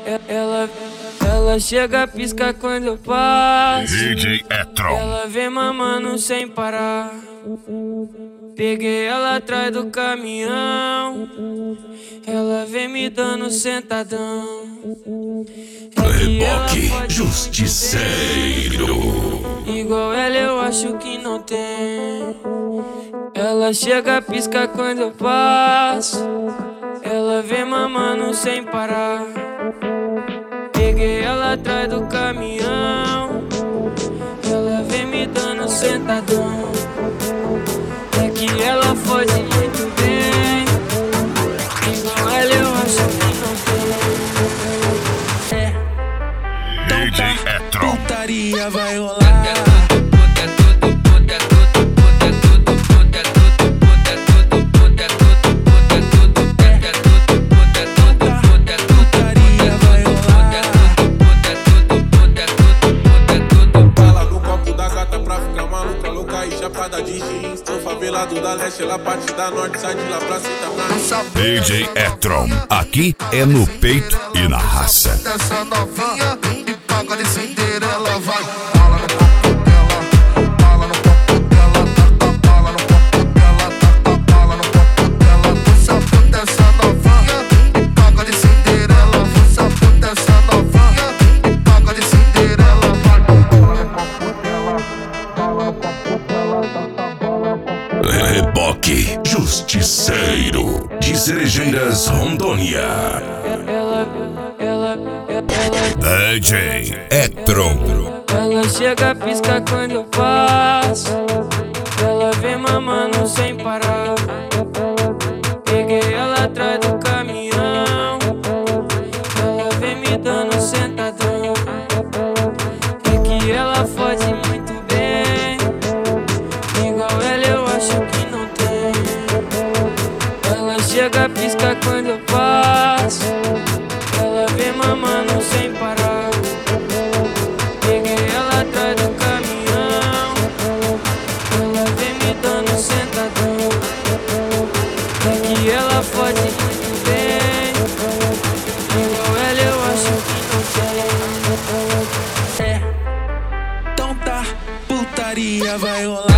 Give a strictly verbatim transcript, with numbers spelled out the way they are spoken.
Ela, ela chega, pisca quando eu passo. D J Etron. Ela vem mamando sem parar. Peguei ela atrás do caminhão. Ela vem me dando sentadão. Reboque Justiceiro. Igual ela eu acho que não tem. Ela chega, pisca quando eu passo. Ela vem mamando sem parar. Peguei ela atrás do caminhão. Ela vem me dando sentadão. É que ela fode muito bem. Igual ela eu acho que não tem. É. D J Etron. Putaria vai rolar. Chapada de jeans, sou favelado da leste, ela parte da norte, sai de lá pra cima pra D J Etron, aqui é no peito e na raça. Essa novinha e paga de Cinderela, vai. Bala no copo dela, bala no copo dela, taca bala no copo dela, taca bala no copo dela. Puxa puta essa novinha e paga de Cinderela, puxa puta essa novinha e paga de Cinderela, vai. Bala no copo dela, bala no copo dela, taca bala no copo dela. Reboque Justiceiro de Cerejeiras, Rondônia. Ela, ela, ela, D J Etron. ela chega, pisca quando eu passo. Ela vem mamando sem parar. Peguei ela atrás do caminhão. Ela vem me dando sentadão. É que ela fode muito bem. Igual ela eu acho que não tem. Ela chega, pisca quando eu passo. Ela vem mamando sem parar. Peguei ela atrás do caminhão. Ela vem me dando sentadão. É que ela fode muito bem. Igual ela eu acho que não tem. É. Então tá, putaria vai rolar.